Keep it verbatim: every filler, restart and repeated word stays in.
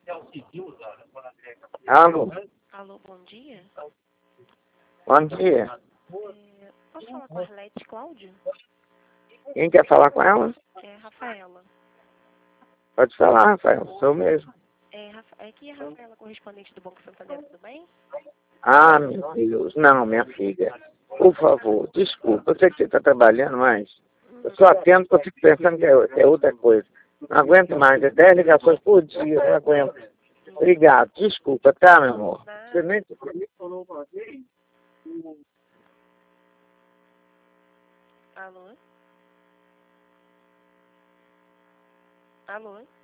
Alô, Alô, bom dia. bom dia. É, posso falar com a Arlete Cláudio? Quem quer falar com ela? É Rafaela. Pode falar, Rafael, sou mesmo. É, Rafa, é aqui é a Rafaela, correspondente do Banco Santander, tudo bem? Ah, meu Deus, não, minha filha. Por favor, desculpa, eu sei que você está trabalhando, mas eu só atendo porque eu fico pensando que é, que é outra coisa. Não aguento mais, é dez ligações por dia, eu não aguento. Obrigado, desculpa, tá, meu amor? Você nem... Alô? Alô?